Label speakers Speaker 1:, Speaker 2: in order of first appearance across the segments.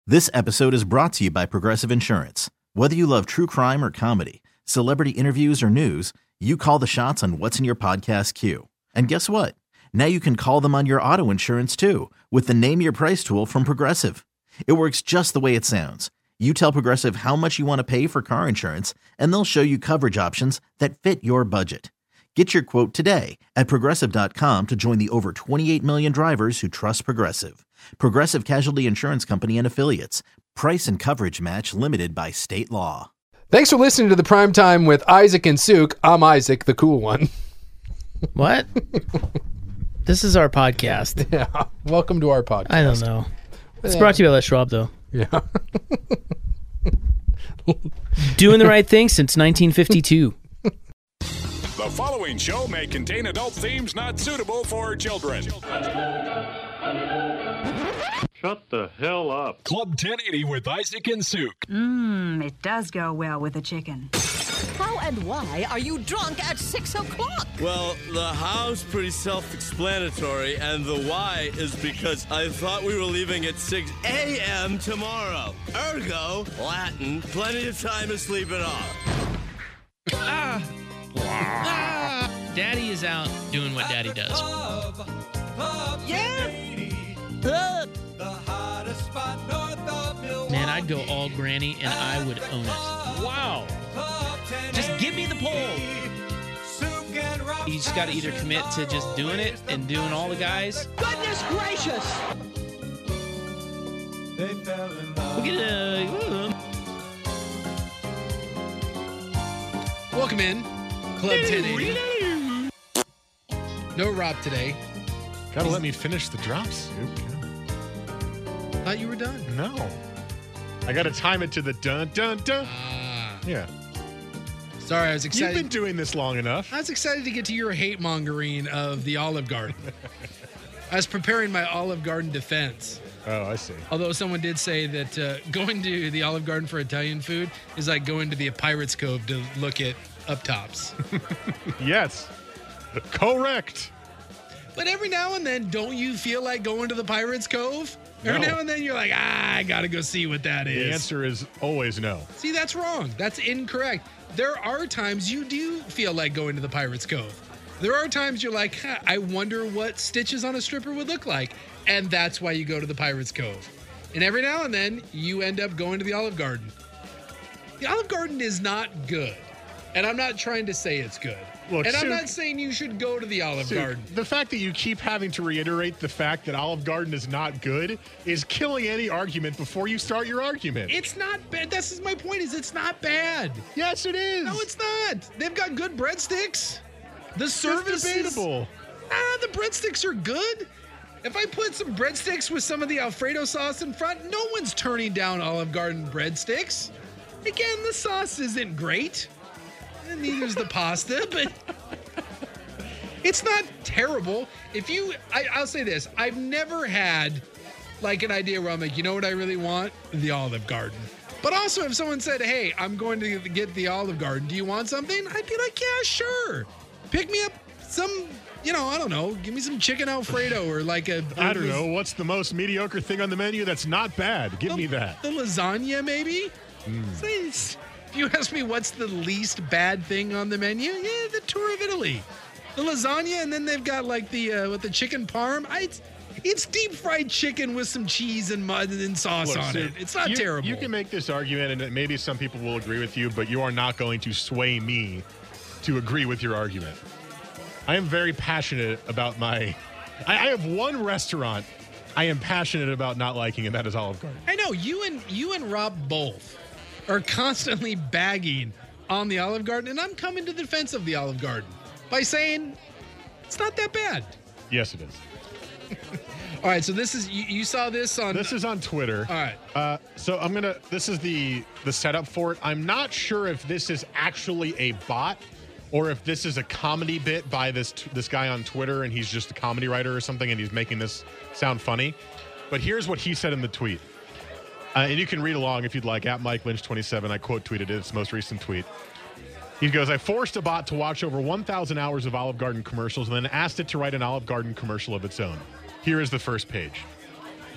Speaker 1: This episode is brought to you by Progressive Insurance. Whether you love true crime or comedy, celebrity interviews or news, you call the shots on what's in your podcast queue. And guess what? Now you can call them on your auto insurance too with the Name Your Price tool from Progressive. It works just the way it sounds. You tell Progressive how much you want to pay for car insurance, and they'll show you coverage options that fit your budget. Get your quote today at Progressive.com to join the over 28 million drivers who trust Progressive. Progressive Casualty Insurance Company and Affiliates. Price and coverage match limited by state law.
Speaker 2: Thanks for listening to the Prime Time with Isaac and Suk. I'm Isaac, the cool one.
Speaker 3: What? This is our podcast.
Speaker 2: Yeah. Welcome to our podcast.
Speaker 3: I don't know. It's brought to you by Les Schwab, though.
Speaker 2: Yeah.
Speaker 3: Doing the right thing since 1952.
Speaker 4: The following show may contain adult themes not suitable for children.
Speaker 5: Shut the hell up.
Speaker 4: Club 1080 with Isaac and Suk.
Speaker 6: It does go well with the chicken.
Speaker 7: How and why are you drunk at 6 o'clock?
Speaker 8: Well, the how's pretty self-explanatory, and the why is because I thought we were leaving at 6 a.m. tomorrow. Ergo, Latin, plenty of time to sleep it off.
Speaker 9: Daddy is out doing what Daddy does. Man, I'd go all granny and I would own it. Wow. Just give me the pole. You just got to either commit to just doing it and doing all the guys.
Speaker 7: Goodness gracious!
Speaker 9: We'll get
Speaker 2: Welcome in, Club 1080. No Rob today.
Speaker 10: Gotta let me finish the drops, Suk.
Speaker 2: Thought you were done.
Speaker 10: No. I gotta time it to the dun dun dun. Yeah.
Speaker 2: Sorry, I was excited.
Speaker 10: You've been doing this long enough.
Speaker 2: I was excited to get to your hate mongering of the Olive Garden. I was preparing my Olive Garden defense.
Speaker 10: Oh, I see.
Speaker 2: Although someone did say that going to the Olive Garden for Italian food is like going to the Pirates Cove to look at up tops.
Speaker 10: Yes. Correct.
Speaker 2: But every now and then, don't you feel like going to the Pirates Cove? Every now and then you're like, I gotta go see what that is.
Speaker 10: The answer is always no.
Speaker 2: See, that's wrong. That's incorrect. There are times you do feel like going to the Pirates Cove. There are times you're like, I wonder what stitches on a stripper would look like. And that's why you go to the Pirates Cove. And every now and then, you end up going to the Olive Garden. The Olive Garden is not good. And I'm not trying to say it's good.
Speaker 10: Look,
Speaker 2: and I'm
Speaker 10: Suk,
Speaker 2: not saying you should go to the Olive Garden.
Speaker 10: The fact that you keep having to reiterate the fact that Olive Garden is not good is killing any argument before you start your argument.
Speaker 2: It's not bad. This is my point, is it's not bad.
Speaker 10: Yes, it is.
Speaker 2: No, it's not. They've got good breadsticks. The service
Speaker 10: is debatable.
Speaker 2: The breadsticks are good. If I put some breadsticks with some of the Alfredo sauce in front, no one's turning down Olive Garden breadsticks. Again, the sauce isn't great. And neither's the pasta, but it's not terrible. I'll say this. I've never had like an idea where I'm like, you know what I really want? The Olive Garden. But also if someone said, hey, I'm going to get the Olive Garden, do you want something? I'd be like, yeah, sure. Pick me up some, I don't know, give me some chicken Alfredo or like
Speaker 10: I don't know, what's the most mediocre thing on the menu that's not bad? Give me that.
Speaker 2: The lasagna, maybe? If you ask me what's the least bad thing on the menu, the tour of Italy. The lasagna, and then they've got like with the chicken parm. It's deep fried chicken with some cheese and mud and sauce on it. It's not terrible.
Speaker 10: You can make this argument, and maybe some people will agree with you, but you are not going to sway me to agree with your argument. I am very passionate about I have one restaurant I am passionate about not liking, and that is Olive Garden.
Speaker 2: I know. You and Rob both are constantly bagging on the Olive Garden, and I'm coming to the defense of the Olive Garden by saying it's not that bad.
Speaker 10: Yes, it is.
Speaker 2: All right, so this is you saw this on.
Speaker 10: This is on Twitter.
Speaker 2: All right.
Speaker 10: So this is the setup for it. I'm not sure if this is actually a bot or if this is a comedy bit by this guy on Twitter and he's just a comedy writer or something and he's making this sound funny. But here's what he said in the tweet. And you can read along if you'd like, at Mike Lynch 27. I quote tweeted his most recent tweet. He goes, I forced a bot to watch over 1,000 hours of Olive Garden commercials and then asked it to write an Olive Garden commercial of its own. Here is the first page.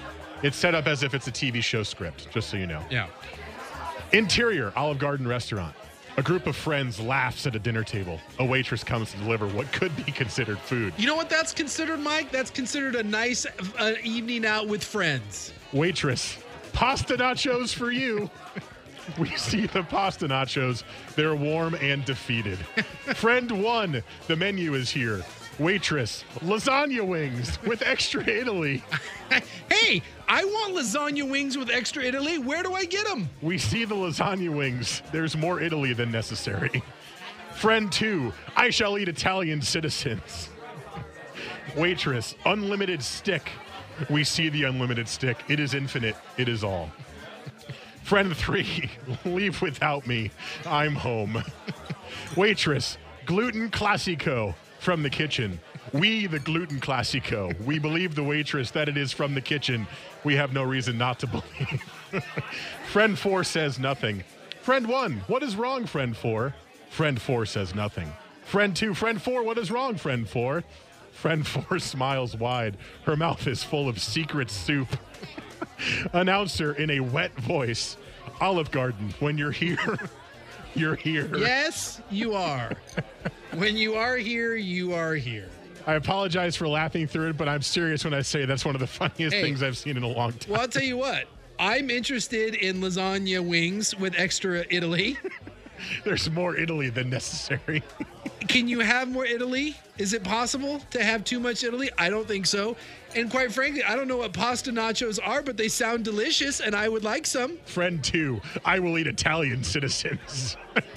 Speaker 10: It's set up as if it's a TV show script, just so you know.
Speaker 2: Yeah.
Speaker 10: Interior, Olive Garden restaurant. A group of friends laughs at a dinner table. A waitress comes to deliver what could be considered food.
Speaker 2: You know what that's considered, Mike? That's considered a nice evening out with friends.
Speaker 10: Waitress, pasta nachos for you. We see the pasta nachos. They're warm and defeated. Friend 1, the menu is here. Waitress, lasagna wings with extra Italy.
Speaker 2: Hey, I want lasagna wings with extra Italy. Where do I get them?
Speaker 10: We see the lasagna wings. There's more Italy than necessary. Friend 2, I shall eat Italian citizens. Waitress, unlimited stick. We see the unlimited stick. It is infinite. It is all. Friend 3, leave without me. I'm home. Waitress, gluten classico from the kitchen. We, the gluten classico. We believe the waitress that it is from the kitchen. We have no reason not to believe. Friend 4 says nothing. Friend 1, what is wrong, friend 4? Friend 4 says nothing. Friend 2, friend 4, what is wrong, friend 4? Friend 4 smiles wide. Her mouth is full of secret soup. Announcer in a wet voice. Olive Garden, when you're here, you're here.
Speaker 2: Yes, you are. When you are here, you are here.
Speaker 10: I apologize for laughing through it, but I'm serious when I say that's one of the funniest things I've seen in a long time.
Speaker 2: Well, I'll tell you what. I'm interested in lasagna wings with extra Italy.
Speaker 10: There's more Italy than necessary.
Speaker 2: Can you have more Italy? Is it possible to have too much Italy? I don't think so. And quite frankly, I don't know what pasta nachos are, but they sound delicious, and I would like some.
Speaker 10: Friend 2, I will eat Italian citizens.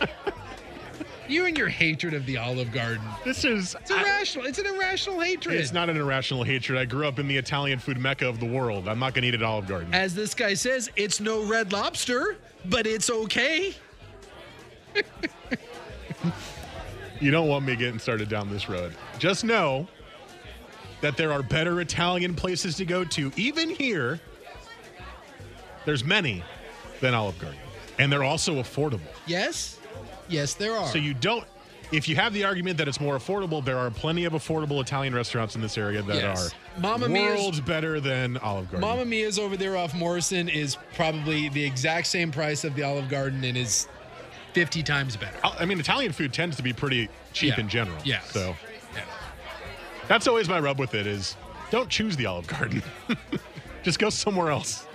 Speaker 2: You and your hatred of the Olive Garden.
Speaker 10: It's irrational.
Speaker 2: It's an irrational hatred.
Speaker 10: It's not an irrational hatred. I grew up in the Italian food mecca of the world. I'm not going to eat at Olive Garden.
Speaker 2: As this guy says, it's no Red Lobster, but it's okay.
Speaker 10: You don't want me getting started down this road. Just know that there are better Italian places to go to, even here. There's many than Olive Garden. And they're also affordable.
Speaker 2: Yes. Yes, there are.
Speaker 10: So if you have the argument that it's more affordable, there are plenty of affordable Italian restaurants in this area that are worlds better than Olive Garden.
Speaker 2: Mamma Mia's over there off Morrison is probably the exact same price of the Olive Garden and is 50 times better.
Speaker 10: I mean, Italian food tends to be pretty cheap in general.
Speaker 2: Yeah.
Speaker 10: So that's always my rub with it is don't choose the Olive Garden. Just go somewhere else.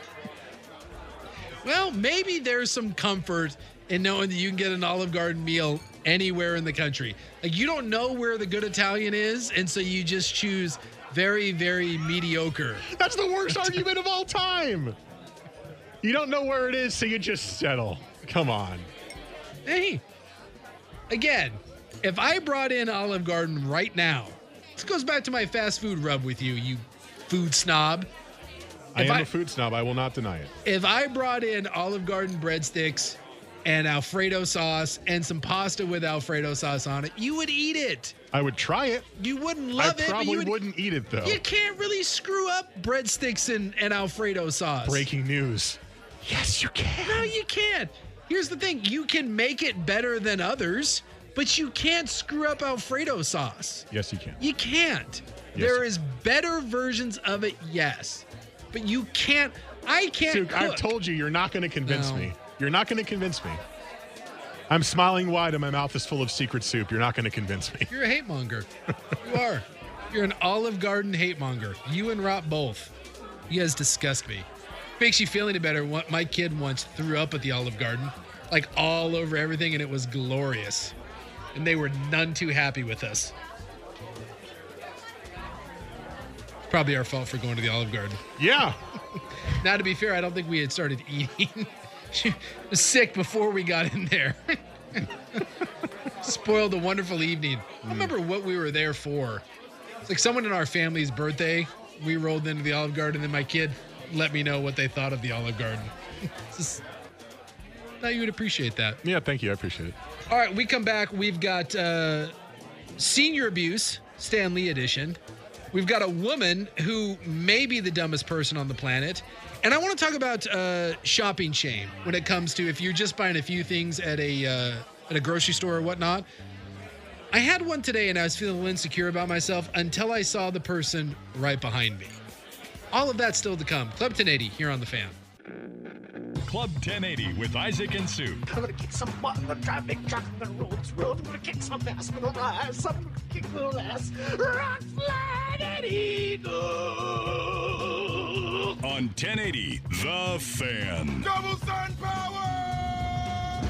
Speaker 2: Well, maybe there's some comfort in knowing that you can get an Olive Garden meal anywhere in the country. Like, you don't know where the good Italian is, and so you just choose very, very mediocre.
Speaker 10: That's the worst argument of all time. You don't know where it is, so you just settle. Come on.
Speaker 2: Hey, again, if I brought in Olive Garden right now, this goes back to my fast food rub with you, you food snob.
Speaker 10: I am a food snob. I will not deny it.
Speaker 2: If I brought in Olive Garden breadsticks and Alfredo sauce and some pasta with Alfredo sauce on it, you would eat it.
Speaker 10: I would try it.
Speaker 2: You wouldn't love it.
Speaker 10: I probably wouldn't eat it, though.
Speaker 2: You can't really screw up breadsticks and Alfredo sauce.
Speaker 10: Breaking news. Yes, you can.
Speaker 2: No, you can't. Here's the thing. You can make it better than others, but you can't screw up Alfredo sauce.
Speaker 10: Yes, you can.
Speaker 2: You can't.
Speaker 10: Yes,
Speaker 2: there is better versions of it, yes. But you can't. I can't
Speaker 10: Dude,
Speaker 2: cook.
Speaker 10: I've told you, you're not going to convince me. You're not going to convince me. I'm smiling wide and my mouth is full of secret soup. You're not going to convince me.
Speaker 2: You're a hate monger. You are. You're an Olive Garden hate monger. You and Rob both. You guys disgust me. Makes you feel any better. My kid once threw up at the Olive Garden, like all over everything, and it was glorious. And they were none too happy with us. Probably our fault for going to the Olive Garden.
Speaker 10: Yeah.
Speaker 2: Now, to be fair, I don't think we had started eating. She was sick before we got in there. Spoiled a wonderful evening. I don't remember what we were there for. It's like someone in our family's birthday. We rolled into the Olive Garden, and then my kid let me know what they thought of the Olive Garden. Now you would appreciate that.
Speaker 10: Yeah, thank you. I appreciate it.
Speaker 2: All right, we come back. We've got Senior Abuse, Stan Lee edition. We've got a woman who may be the dumbest person on the planet. And I want to talk about shopping shame when it comes to if you're just buying a few things at a grocery store or whatnot. I had one today and I was feeling a little insecure about myself until I saw the person right behind me. All of that still to come. Club 1080 here on The Fan.
Speaker 4: Club 1080 with Isaac and Sue.
Speaker 11: I'm gonna kick some butt in the traffic, truck in the roads, road. I'm gonna kick some ass in the ass. I'm gonna kick little ass. Rock, slide, and eagle.
Speaker 4: On 1080, The Fan.
Speaker 11: Double sun power!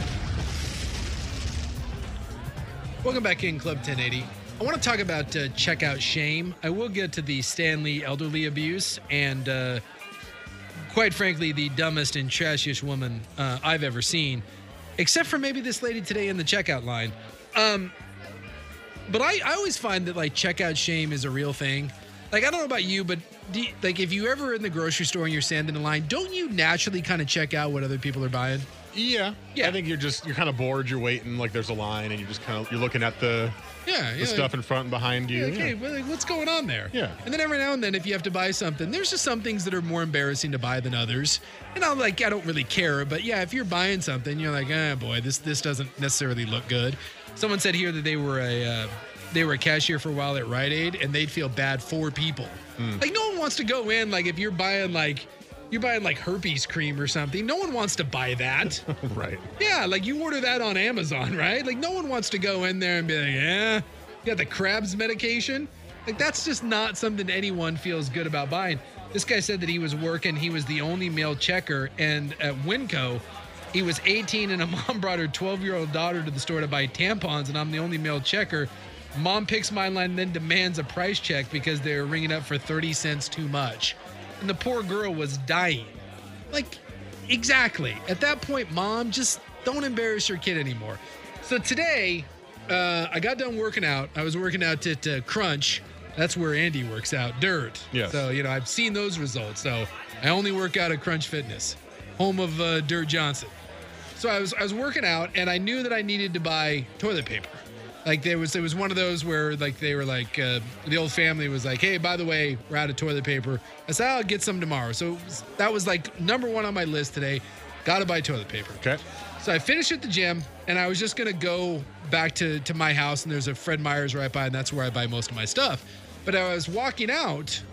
Speaker 2: Welcome back in Club 1080. I want to talk about checkout shame. I will get to the Stanley elderly abuse and, quite frankly, the dumbest and trashiest woman I've ever seen, except for maybe this lady today in the checkout line. But I always find that, like, checkout shame is a real thing. Like, I don't know about you, but if you ever in the grocery store and you're standing in line, don't you naturally kind of check out what other people are buying?
Speaker 10: Yeah. I think you're kind of bored. You're waiting, like there's a line, and you're looking at the stuff in front and behind you.
Speaker 2: Okay, well, like, what's going on there?
Speaker 10: Yeah.
Speaker 2: And then every now and then, if you have to buy something, there's just some things that are more embarrassing to buy than others. And I don't really care, but yeah, if you're buying something, you're like, boy, this doesn't necessarily look good. Someone said here that they were a cashier for a while at Rite Aid, and they'd feel bad for people. Like, no one wants to go in, like, if you're buying herpes cream or something. No one wants to buy that.
Speaker 10: Right.
Speaker 2: Yeah, like you order that on Amazon, right? Like no one wants to go in there and be like, you got the Krabs medication? Like that's just not something anyone feels good about buying. This guy said that he was working. He was the only male checker. And at Winco, he was 18 and a mom brought her 12-year-old daughter to the store to buy tampons. And I'm the only male checker. Mom picks my line and then demands a price check because they're ringing up for 30 cents too much. And the poor girl was dying. Like, exactly. At that point, Mom, just don't embarrass your kid anymore. So today, I got done working out. I was working out at Crunch. That's where Andy works out. Dirt.
Speaker 10: Yes.
Speaker 2: So, I've seen those results. So I only work out at Crunch Fitness, home of Dirt Johnson. So I was working out, and I knew that I needed to buy toilet paper. Like there was one of those where like they were like the old family was like, hey, by the way, we're out of toilet paper. I said, I'll get some tomorrow. So that was like number one on my list today. Got to buy toilet paper.
Speaker 10: Okay.
Speaker 2: So I finished at the gym, and I was just gonna go back to my house, and there's a Fred Meyer's right by, and that's where I buy most of my stuff. But I was walking out,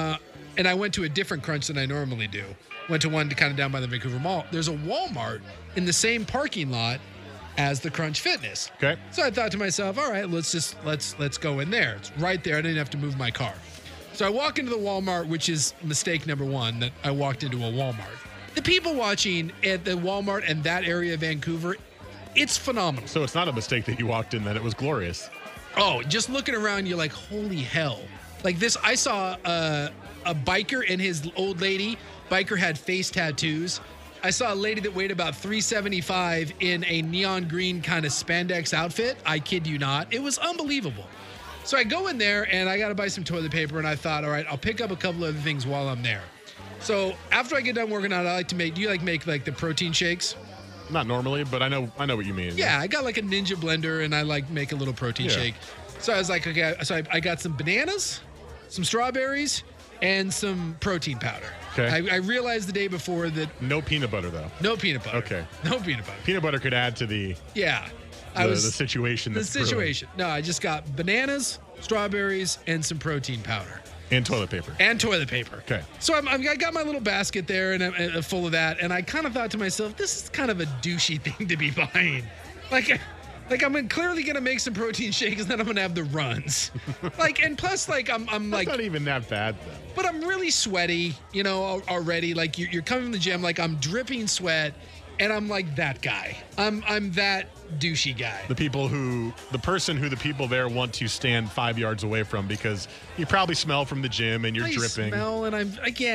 Speaker 2: and I went to a different Crunch than I normally do. Went to one kind of down by the Vancouver Mall. There's a Walmart in the same parking lot as the Crunch Fitness.
Speaker 10: Okay.
Speaker 2: So I thought to myself, all right, let's go in there. It's right there. I didn't have to move my car. So I walk into the Walmart, which is mistake number one, that I walked into a Walmart. The people watching at the Walmart and that area of Vancouver, it's phenomenal.
Speaker 10: So it's not a mistake that you walked in, that it was glorious.
Speaker 2: Oh, just looking around, you're like, holy hell. Like this, I saw a biker and his old lady. Biker had face tattoos. I saw a lady that weighed about 375 in a neon green kind of spandex outfit. I kid you not. It was unbelievable. So I go in there and I got to buy some toilet paper, and I thought, all right, I'll pick up a couple other things while I'm there. So after I get done working out, I like to make, do you make the protein shakes?
Speaker 10: Not normally, but I know what you mean.
Speaker 2: Yeah, I got like a Ninja blender, and I make a little protein shake. So I was like, okay, so I got some bananas, some strawberries, and some protein powder.
Speaker 10: Okay.
Speaker 2: I realized the day before that...
Speaker 10: No peanut butter, though.
Speaker 2: No peanut butter.
Speaker 10: Okay.
Speaker 2: No peanut butter.
Speaker 10: Peanut butter could add to the...
Speaker 2: Yeah.
Speaker 10: The situation that's brewing.
Speaker 2: No, I just got bananas, strawberries, and some protein powder.
Speaker 10: And toilet paper.
Speaker 2: Okay. So I got my little basket there and I'm full of that, and I kind of thought to myself, this is kind of a douchey thing to be buying. Like I'm clearly gonna make some protein shakes, and then I'm gonna have the runs. And plus, I'm
Speaker 10: That's
Speaker 2: like,
Speaker 10: not even that bad though.
Speaker 2: But I'm really sweaty, already. Like you're coming from the gym, like I'm dripping sweat, and I'm like that guy. I'm that douchey guy.
Speaker 10: The person who the people there want to stand 5 yards away from, because you probably smell from the gym and you're dripping.
Speaker 2: Smell, and I'm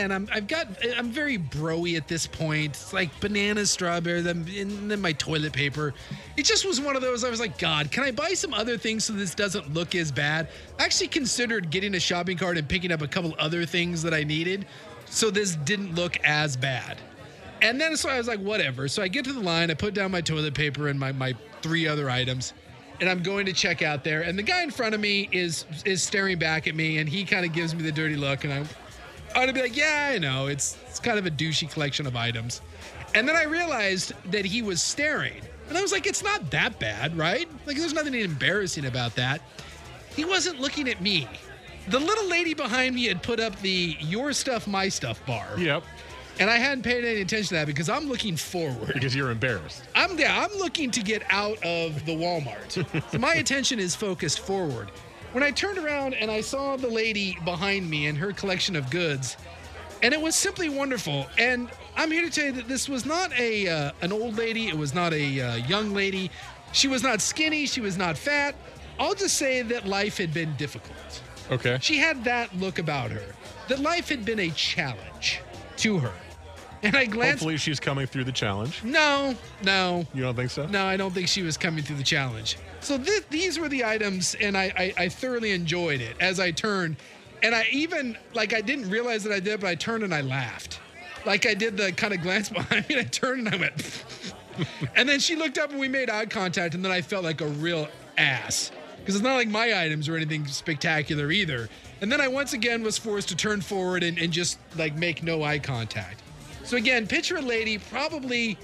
Speaker 2: very bro-y at this point. It's like bananas, strawberries, and then my toilet paper. It just was one of those. I was like, God, can I buy some other things so this doesn't look as bad? I actually considered getting a shopping cart and picking up a couple other things that I needed, so this didn't look as bad. And then so I was like, whatever. So I get to the line, I put down my toilet paper and my 3 other items, and I'm going to check out there. And the guy in front of me is staring back at me, and he kind of gives me the dirty look. And I ought to be like, yeah, I know. It's kind of a douchey collection of items. And then I realized that he was staring. And I was like, it's not that bad, right? Like, there's nothing embarrassing about that. He wasn't looking at me. The little lady behind me had put up the Your Stuff, My Stuff bar.
Speaker 10: Yep.
Speaker 2: And I hadn't paid any attention to that because I'm looking forward.
Speaker 10: Because you're embarrassed.
Speaker 2: I'm looking to get out of the Walmart. So my attention is focused forward. When I turned around and I saw the lady behind me and her collection of goods, and it was simply wonderful. And I'm here to tell you that this was not an old lady. It was not a young lady. She was not skinny. She was not fat. I'll just say that life had been difficult.
Speaker 10: Okay.
Speaker 2: She had that look about her. That life had been a challenge to her. And I glanced.
Speaker 10: Hopefully she's coming through the challenge.
Speaker 2: No.
Speaker 10: You don't think so?
Speaker 2: No, I don't think she was coming through the challenge. So these were the items, and I thoroughly enjoyed it as I turned. And I even, I didn't realize that I did, but I turned and I laughed. Like I did the kind of glance behind me, and I turned and I went. And then she looked up and we made eye contact, and then I felt like a real ass. Because it's not like my items or anything spectacular either. And then I once again was forced to turn forward and just make no eye contact. So again, picture a lady probably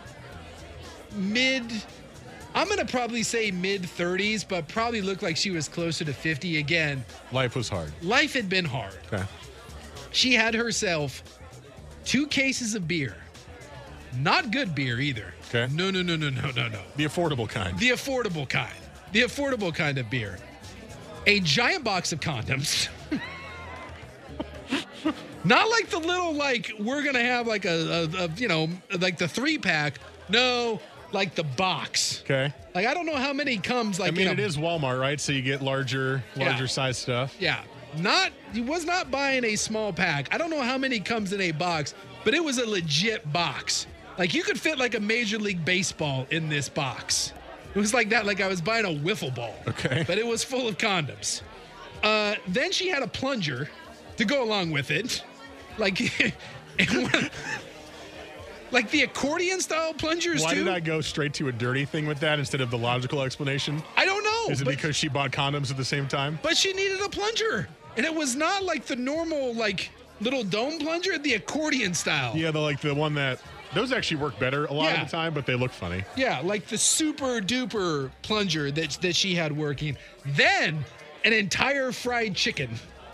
Speaker 2: I'm going to probably say mid-30s, but probably looked like she was closer to 50 again.
Speaker 10: Life was hard.
Speaker 2: Life had been hard.
Speaker 10: Okay.
Speaker 2: She had herself 2 cases of beer. Not good beer either.
Speaker 10: Okay.
Speaker 2: No. The
Speaker 10: affordable kind.
Speaker 2: The affordable kind. The affordable kind of beer. A giant box of condoms. Not like the little, we're going to have a the 3-pack. No, like the box.
Speaker 10: Okay.
Speaker 2: I don't know how many comes
Speaker 10: it is Walmart, right? So you get larger size stuff.
Speaker 2: Yeah. He was not buying a small pack. I don't know how many comes in a box, but it was a legit box. You could fit a Major League Baseball in this box. It was like that, I was buying a wiffle ball.
Speaker 10: Okay.
Speaker 2: But it was full of condoms. Then she had a plunger to go along with it. The accordion style plungers.
Speaker 10: Why
Speaker 2: too?
Speaker 10: did I go straight to a dirty thing with that instead of the logical explanation?
Speaker 2: I don't know.
Speaker 10: Is it because she bought condoms at the same time?
Speaker 2: But she needed a plunger. And it was not like the normal, little dome plunger, the accordion style.
Speaker 10: Yeah, the one that... Those actually work better a lot of the time, but they look funny.
Speaker 2: Yeah, the super duper plunger that she had working. Then an entire fried chicken.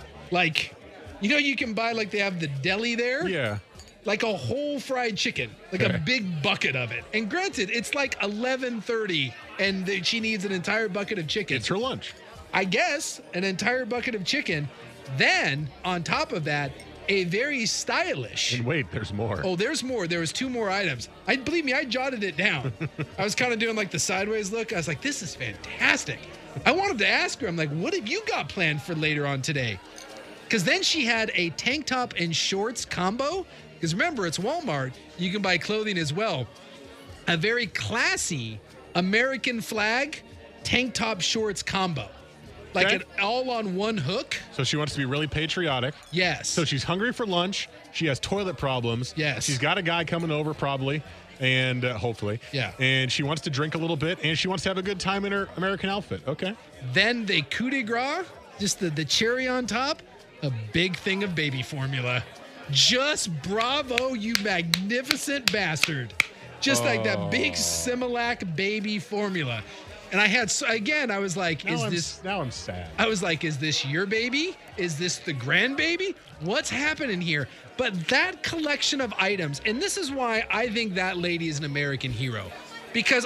Speaker 2: You can buy they have the deli there.
Speaker 10: Yeah.
Speaker 2: A whole fried chicken. A big bucket of it. And granted, it's 11:30 and she needs an entire bucket of chicken.
Speaker 10: It's her lunch.
Speaker 2: I guess an entire bucket of chicken. Then on top of that, a very stylish.
Speaker 10: And wait, there's more.
Speaker 2: Oh, there's more. There was 2 more items. Believe me, I jotted it down. I was kind of doing the sideways look. I was like, this is fantastic. I wanted to ask her, I'm like, what have you got planned for later on today? Because then she had a tank top and shorts combo. Because remember, it's Walmart. You can buy clothing as well. A very classy American flag tank top shorts combo. It all on one hook.
Speaker 10: So she wants to be really patriotic.
Speaker 2: Yes.
Speaker 10: So she's hungry for lunch. She has toilet problems.
Speaker 2: Yes.
Speaker 10: She's got a guy coming over probably, and hopefully.
Speaker 2: Yeah.
Speaker 10: And she wants to drink a little bit, and she wants to have a good time in her American outfit. Okay.
Speaker 2: Then the coup de grace, just the cherry on top, a big thing of baby formula. Just bravo, you magnificent bastard. Just that big Similac baby formula. And I had, I was like,
Speaker 10: now I'm sad.
Speaker 2: I was like, is this your baby? Is this the grandbaby? What's happening here? But that collection of items, and this is why I think that lady is an American hero. Because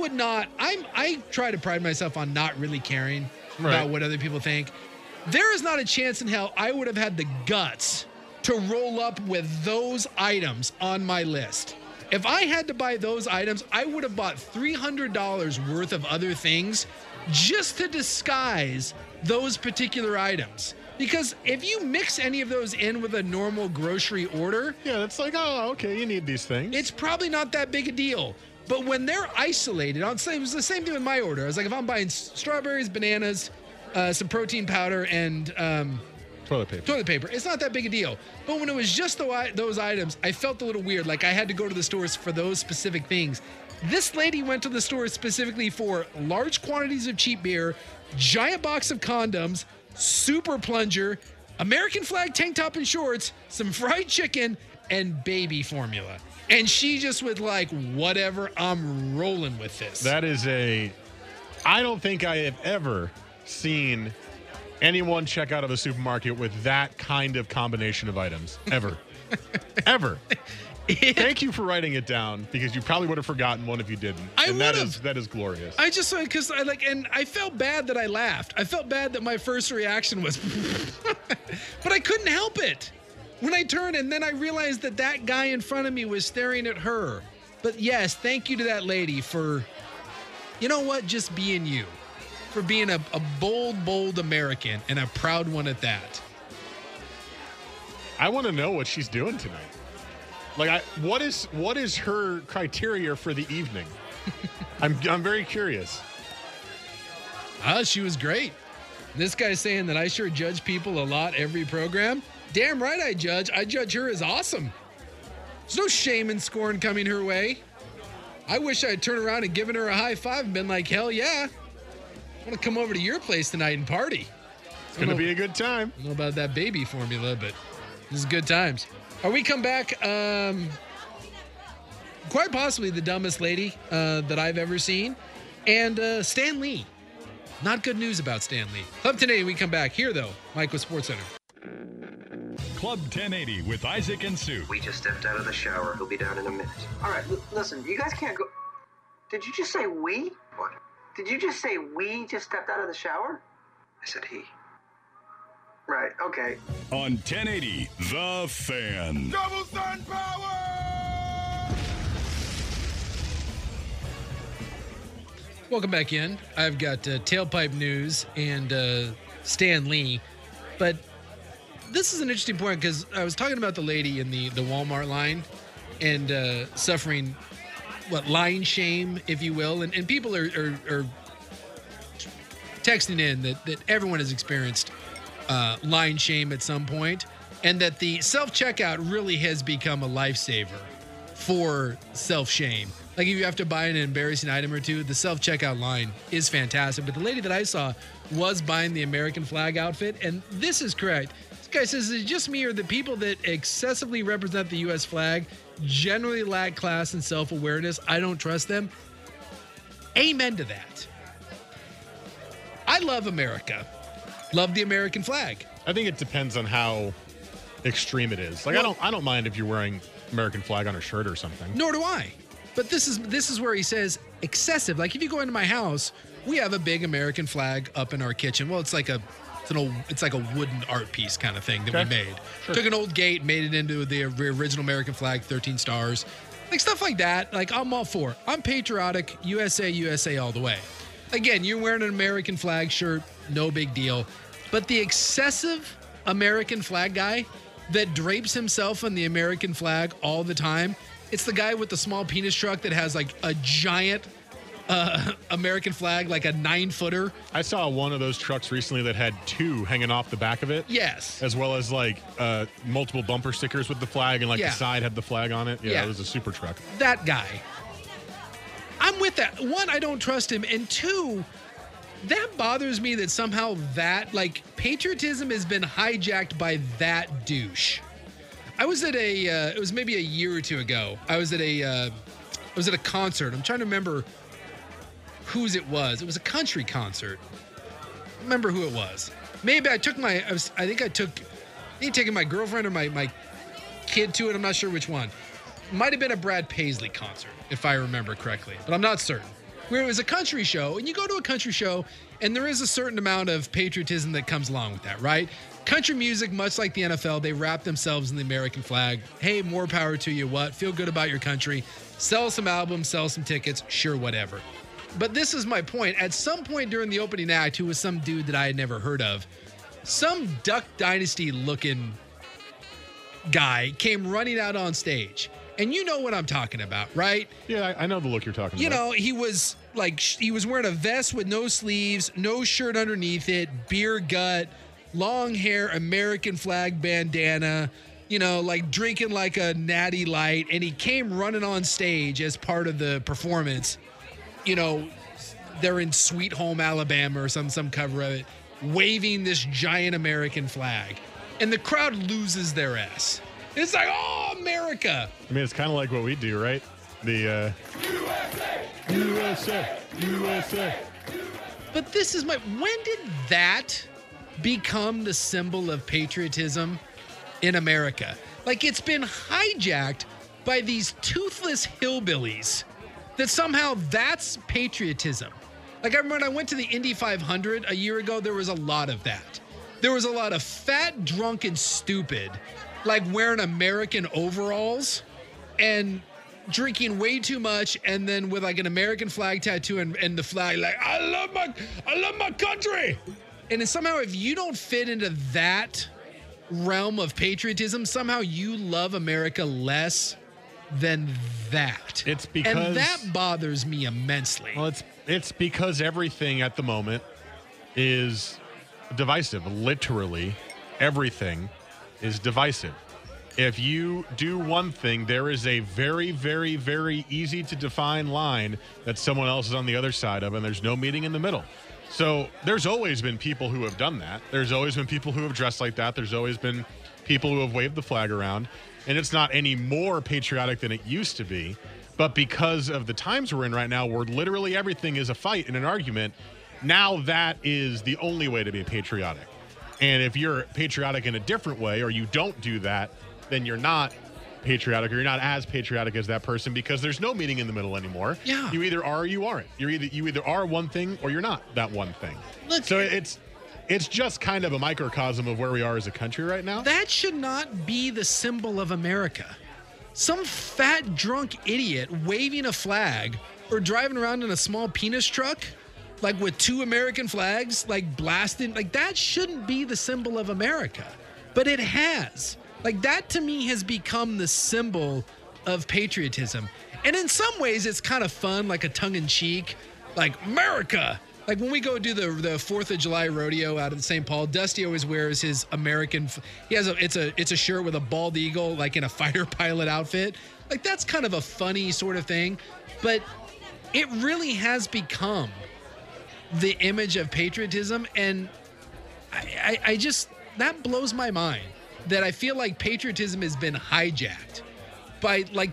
Speaker 2: I try to pride myself on not really caring about what other people think. There is not a chance in hell I would have had the guts to roll up with those items on my list. If I had to buy those items, I would have bought $300 worth of other things just to disguise those particular items. Because if you mix any of those in with a normal grocery order...
Speaker 10: Yeah, it's okay, you need these things.
Speaker 2: It's probably not that big a deal. But when they're isolated, it was the same thing with my order. I was like, if I'm buying strawberries, bananas, some protein powder, and...
Speaker 10: Toilet paper.
Speaker 2: It's not that big a deal. But when it was just those items, I felt a little weird. I had to go to the stores for those specific things. This lady went to the store specifically for large quantities of cheap beer, giant box of condoms, super plunger, American flag tank top and shorts, some fried chicken, and baby formula. And she just was like, whatever, I'm rolling with this.
Speaker 10: That is I don't think I have ever seen anyone check out of a supermarket with that kind of combination of items ever. Ever. Thank you for writing it down because you probably would have forgotten one if you didn't. That is glorious.
Speaker 2: I just because I felt bad that I laughed. I felt bad that my first reaction was, but I couldn't help it when I turned and then I realized that guy in front of me was staring at her. But yes, thank you to that lady for, you know what, just being you, for being a bold American and a proud one at that.
Speaker 10: I want to know what she's doing tonight. Like, what is her criteria for the evening? I'm very curious.
Speaker 2: She was great. This guy's saying that I sure judge people a lot every program. Damn right I judge. I judge her as awesome. There's no shame in scorn coming her way. I wish I'd turn around and given her a high five and been like, hell yeah. I want to come over to your place tonight and party.
Speaker 10: It's going to be a good time.
Speaker 2: I don't know about that baby formula, but this is good times. We come back, quite possibly the dumbest lady that I've ever seen, and Stan Lee. Not good news about Stan Lee. Club 1080, we come back. Here, though, Mike with SportsCenter.
Speaker 4: Club 1080 with Isaac and Sue.
Speaker 12: We just stepped out of the shower. He'll be down in a minute. All right, listen, you guys can't go. Did you just say we? What? Did you just say we just stepped out of the shower? I said he. Right, okay.
Speaker 4: On 1080, The Fan.
Speaker 11: Double sun power!
Speaker 2: Welcome back in. I've got tailpipe news and Stan Lee. But this is an interesting point because I was talking about the lady in the Walmart line and suffering, line shame, if you will. And people are texting in that everyone has experienced line shame at some point, and that the self-checkout really has become a lifesaver for self-shame. Like if you have to buy an embarrassing item or two, the self-checkout line is fantastic. But the lady that I saw was buying the American flag outfit, and this is correct. This guy says, is it just me or the people that excessively represent the U.S. flag generally lack class and self-awareness? I don't trust them. Amen to that. I love America. Love the American flag.
Speaker 10: I think it depends on how extreme it is. Like, I don't mind if you're wearing American flag on a shirt or something.
Speaker 2: Nor do I. But this is where he says excessive. Like if you go into my house, we have a big American flag up in our kitchen. Well, it's like a wooden art piece kind of thing that we made. Sure. Took an old gate, made it into the original American flag, 13 stars. Like stuff like that. Like I'm all for. I'm patriotic, USA all the way. Again, you're wearing an American flag shirt, no big deal. But the excessive American flag guy that drapes himself on the American flag all the time, it's the guy with the small penis truck that has like a giant American flag, like a 9-footer.
Speaker 10: I saw one of those trucks recently that had 2 hanging off the back of it.
Speaker 2: Yes.
Speaker 10: As well as like multiple bumper stickers with the flag, and like the side had the flag on it. Yeah, it was a super truck.
Speaker 2: That guy. I'm with that. 1, I don't trust him. And 2, that bothers me that somehow patriotism has been hijacked by that douche. I was at it was maybe a year or 2 ago. I was at a concert. I'm trying to remember whose it was. It was a country concert. I don't remember who it was. Maybe I took taking my girlfriend or my kid to it. I'm not sure which one. Might have been a Brad Paisley concert, if I remember correctly, but I'm not certain. Where it was a country show, and you go to a country show, and there is a certain amount of patriotism that comes along with that, right? Country music, much like the NFL, they wrap themselves in the American flag. Hey, more power to you, what? Feel good about your country. Sell some albums, sell some tickets, sure, whatever. But this is my point. At some point during the opening act, who was some dude that I had never heard of, some Duck Dynasty-looking guy came running out on stage. And you know what I'm talking about, right?
Speaker 10: Yeah, I know the look you're talking about.
Speaker 2: You know, he was wearing a vest with no sleeves, no shirt underneath it, beer gut, long hair, American flag bandana, drinking like a natty light. And he came running on stage as part of the performance. They're in Sweet Home Alabama or some cover of it, waving this giant American flag. And the crowd loses their ass. It's like, oh, America.
Speaker 10: I mean, it's kind of like what we do, right? The USA.
Speaker 2: But this is when did that become the symbol of patriotism in America. Like, it's been hijacked by these toothless hillbillies that somehow that's patriotism. Like, I remember when I went to the Indy 500 a year ago, there was a lot of that. There was a lot of fat, drunk, and stupid, like wearing American overalls and drinking way too much, and then with like an American flag tattoo and the flag, like, I love my country. And then somehow, if you don't fit into that realm of patriotism, somehow you love America less than that.
Speaker 10: It's because,
Speaker 2: and that bothers me immensely.
Speaker 10: Well, it's because everything at the moment is divisive. Literally, everything is divisive. If you do one thing, there is a very, very, very easy to define line that someone else is on the other side of, and there's no meeting in the middle. So there's always been people who have done that. There's always been people who have dressed like that. There's always been people who have waved the flag around. And it's not any more patriotic than it used to be. But because of the times we're in right now, where literally everything is a fight and an argument, now that is the only way to be patriotic. And if you're patriotic in a different way, or you don't do that, then you're not patriotic, or you're not as patriotic as that person, because there's no meeting in the middle anymore.
Speaker 2: Yeah.
Speaker 10: You either are or you aren't. You either are one thing or you're not that one thing.
Speaker 2: Look,
Speaker 10: so it's just kind of a microcosm of where we are as a country right now.
Speaker 2: That should not be the symbol of America. Some fat, drunk idiot waving a flag or driving around in a small penis truck, like with two American flags, like blasting, like that shouldn't be the symbol of America. But it has. Like, that to me has become the symbol of patriotism. And in some ways, it's kind of fun, like a tongue-in-cheek, like, America. Like, when we go do the 4th of July rodeo out of St. Paul, Dusty always wears his American, he has it's a shirt with a bald eagle, like in a fighter pilot outfit. Like, that's kind of a funny sort of thing. But it really has become the image of patriotism. And I just, that blows my mind. That I feel like patriotism has been hijacked by like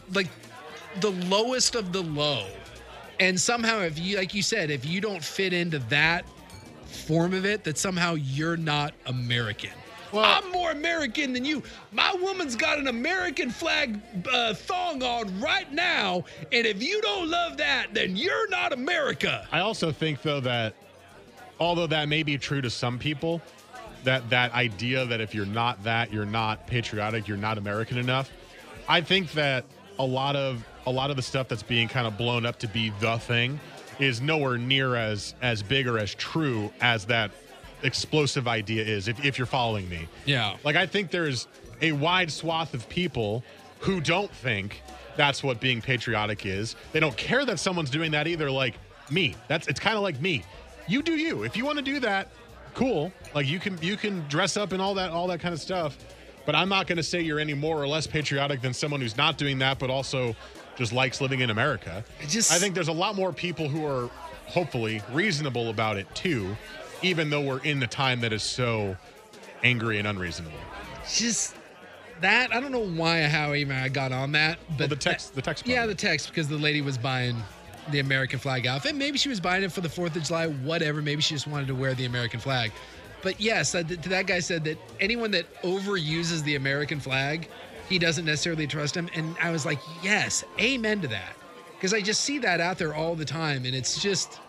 Speaker 2: the lowest of the low. And somehow, if you, like you said, if you don't fit into that form of it, that somehow you're not American. Well, I'm more American than you. My woman's got an American flag thong on right now. And if you don't love that, then you're not America.
Speaker 10: I also think, though, that although that may be true to some people, that idea that if you're not that, you're not patriotic, you're not American enough. I think that a lot of the stuff that's being kind of blown up to be the thing is nowhere near as big or as true as that explosive idea is, if you're following me.
Speaker 2: Yeah.
Speaker 10: Like, I think there's a wide swath of people who don't think that's what being patriotic is. They don't care that someone's doing that either, like me. It's kind of like me. You do you. If you want to do that, cool. Like, you can dress up and all that kind of stuff, but I'm not going to say you're any more or less patriotic than someone who's not doing that, but also just likes living in America. I think there's a lot more people who are hopefully reasonable about it too, even though we're in the time that is so angry and unreasonable.
Speaker 2: Just that, I don't know how even I got on that, but
Speaker 10: the text.
Speaker 2: Yeah, the text, because the lady was buying the American flag outfit. Maybe she was buying it for the 4th of July, whatever. Maybe she just wanted to wear the American flag. But yes, that guy said that anyone that overuses the American flag, he doesn't necessarily trust him. And I was like, yes, amen to that. Because I just see that out there all the time. And it's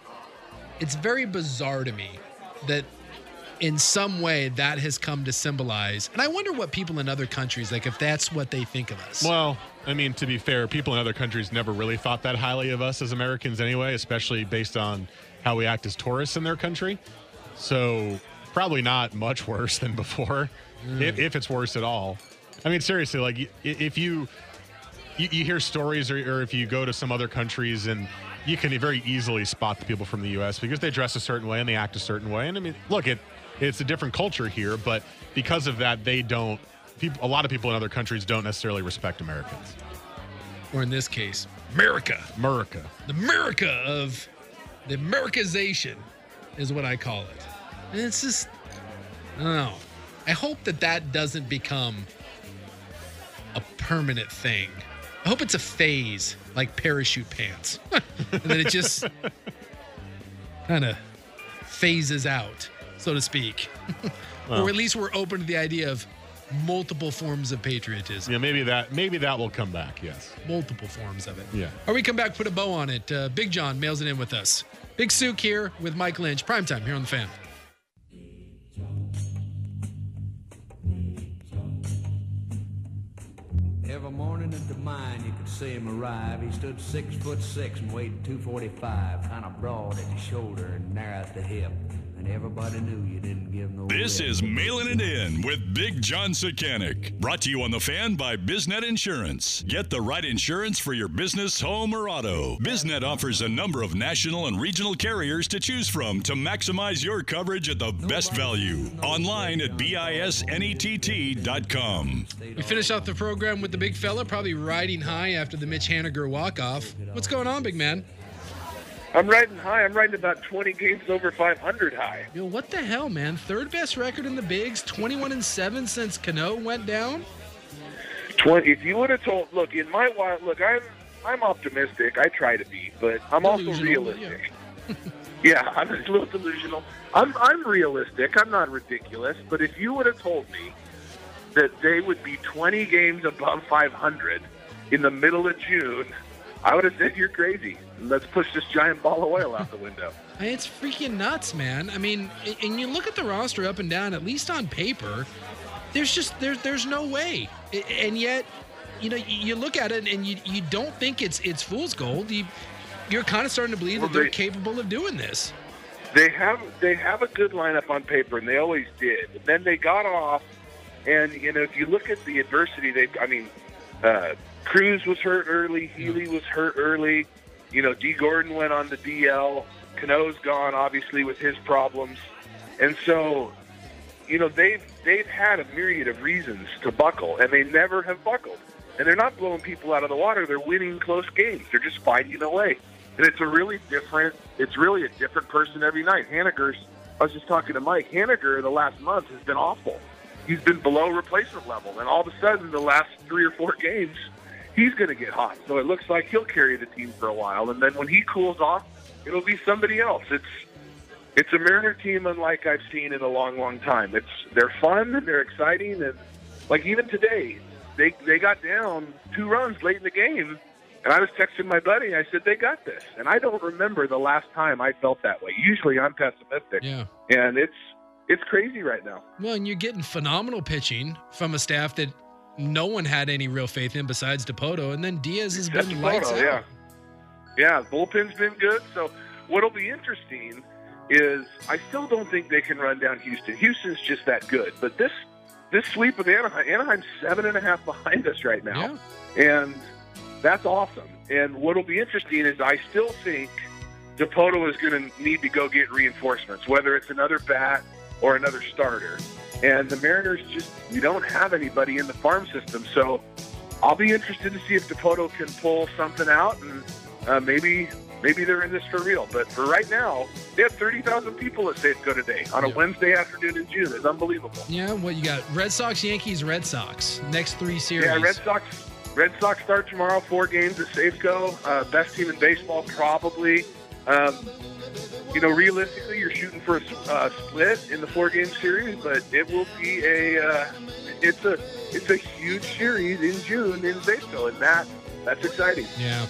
Speaker 2: very bizarre to me that in some way that has come to symbolize. And I wonder what people in other countries, like if that's what they think of us.
Speaker 10: Well, I mean, to be fair, people in other countries never really thought that highly of us as Americans anyway, especially based on how we act as tourists in their country. So probably not much worse than before, if it's worse at all. I mean, seriously, like if you hear stories or if you go to some other countries, and you can very easily spot the people from the U.S. because they dress a certain way and they act a certain way. And I mean, look, it's a different culture here, but because of that, a lot of people in other countries don't necessarily respect Americans.
Speaker 2: Or in this case, America. The America of the Americanization is what I call it. And it's just, I don't know. I hope that doesn't become a permanent thing. I hope it's a phase, like parachute pants. And then it just kind of phases out. so to speak. Or at least we're open to the idea of multiple forms of patriotism.
Speaker 10: Yeah, maybe that will come back, yes.
Speaker 2: Multiple forms of it.
Speaker 10: Yeah.
Speaker 2: Or we come back, put a bow on it. Big John mails it in with us. Big Sook here with Mike Lynch. Primetime here on The Fan.
Speaker 13: Every morning at the mine, you could see him arrive. He stood 6'6" and weighed 245, kind of broad at the shoulder and narrow at the hip. And everybody knew you didn't give no.
Speaker 4: This is Mailing It In with Big John Sakanik. Brought to you on The Fan by BizNet Insurance. Get the right insurance for your business, home, or auto. BizNet offers a number of national and regional carriers to choose from to maximize your coverage at the best value. Online at BISNETT.com.
Speaker 2: We finished off the program with the big fella, probably riding high after the Mitch Haniger walk-off. What's going on, big man?
Speaker 14: I'm riding high. I'm riding about 20 games over 500 high.
Speaker 2: Yo, what the hell, man? Third best record in the bigs, 21-7 since Cano went down?
Speaker 14: 20. If you would have told, look, in my wild, look, I'm optimistic. I try to be, but I'm also realistic. Yeah, I'm a little delusional. I'm realistic. I'm not ridiculous. But if you would have told me that they would be 20 games above 500 in the middle of June, I would have said you're crazy. Let's push this giant ball of oil out the window.
Speaker 2: It's freaking nuts, man. I mean, and you look at the roster up and down, at least on paper, there's no way. And yet, you know, you look at it and you don't think it's fool's gold. You're kind of starting to believe that they're capable of doing this.
Speaker 14: They have a good lineup on paper, and they always did. And then they got off, and you know, if you look at the adversity, Cruz was hurt early. Healy was hurt early. You know, D. Gordon went on the DL. Cano's gone, obviously, with his problems. And so, you know, they've had a myriad of reasons to buckle, and they never have buckled. And they're not blowing people out of the water. They're winning close games. They're just fighting away. And it's really a different person every night. Haniger's, I was just talking to Mike, Haniger the last month has been awful. He's been below replacement level. And all of a sudden, the last 3 or 4 games, he's going to get hot. So it looks like he'll carry the team for a while. And then when he cools off, it'll be somebody else. It's a Mariner team unlike I've seen in a long, long time. They're fun and they're exciting. And like even today, they got down 2 runs late in the game. And I was texting my buddy. I said, they got this. And I don't remember the last time I felt that way. Usually I'm pessimistic.
Speaker 2: Yeah.
Speaker 14: And it's crazy right now.
Speaker 2: Well, and you're getting phenomenal pitching from a staff that no one had any real faith in besides Dipoto, and then Diaz has been lights out.
Speaker 14: Yeah, bullpen's been good. So what'll be interesting is I still don't think they can run down Houston. Houston's just that good. But this sweep of Anaheim's 7.5 behind us right now. Yeah. And that's awesome. And what'll be interesting is I still think Dipoto is going to need to go get reinforcements, whether it's another bat or another starter. And the Mariners we don't have anybody in the farm system. So I'll be interested to see if Dipoto can pull something out, and maybe they're in this for real. But for right now, they have 30,000 people at Safeco today on a Wednesday afternoon in June. It's unbelievable.
Speaker 2: Yeah, well, you got Red Sox, Yankees, Red Sox. Next 3 series.
Speaker 14: Yeah, Red Sox start tomorrow, 4 games at Safeco. Best team in baseball, probably. You know, realistically, you're shooting for a split in the 4-game series, but it will be it's a huge series in June in Safeco, and that's exciting.
Speaker 2: Yeah,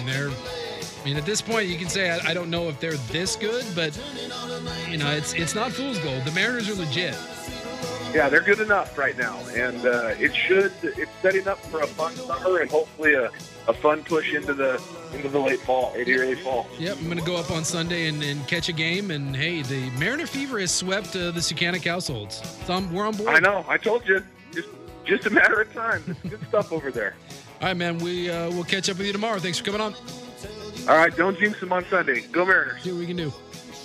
Speaker 2: I mean, at this point, you can say I don't know if they're this good, but you know, it's not fool's gold. The Mariners are legit.
Speaker 14: Yeah, they're good enough right now, and it's setting up for a fun summer and hopefully a fun push into the late fall, early fall.
Speaker 2: Yep, I'm going to go up on Sunday and catch a game, and hey, the Mariner fever has swept the Sakanik households. So we're on board.
Speaker 14: I know. I told you. Just a matter of time. Good stuff over there.
Speaker 2: All right, man. We'll catch up with you tomorrow. Thanks for coming on.
Speaker 14: All right, don't jinx them on Sunday. Go Mariners.
Speaker 2: See what we can do.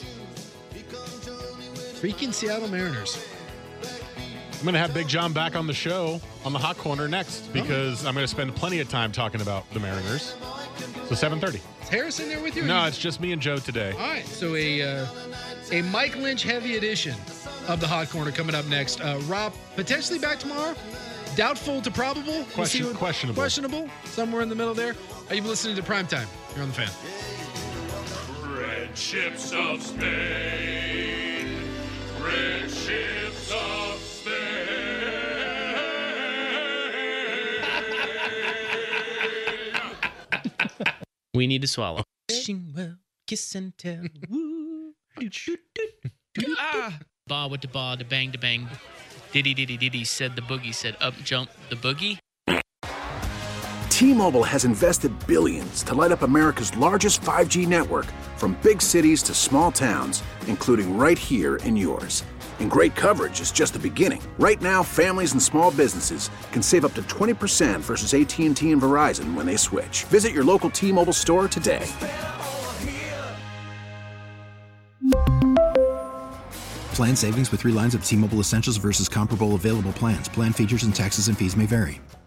Speaker 2: Freaking Seattle Mariners.
Speaker 10: I'm going to have Big John back on the show on the Hot Corner next because I'm going to spend plenty of time talking about the Mariners. So 7:30.
Speaker 2: Is Harris in there with you?
Speaker 10: No, it's just me and Joe today.
Speaker 2: All right, so a Mike Lynch heavy edition of the Hot Corner coming up next. Rob, potentially back tomorrow. Doubtful to probable. Questionable. Somewhere in the middle there. Are you listening to Primetime? You're on the Fan.
Speaker 4: Red ships of Spain.
Speaker 11: Friendships
Speaker 9: We need to swallow. Wishing well, kiss and tell. Woo. Ah. Ba with the ba, the bang, the bang. Diddy, diddy, diddy, said the boogie, said up jump the boogie.
Speaker 15: T-Mobile has invested billions to light up America's largest 5G network, from big cities to small towns, including right here in yours. And great coverage is just the beginning. Right now, families and small businesses can save up to 20% versus AT&T and Verizon when they switch. Visit your local T-Mobile store today.
Speaker 16: Plan savings with 3 lines of T-Mobile Essentials versus comparable available plans. Plan features and taxes and fees may vary.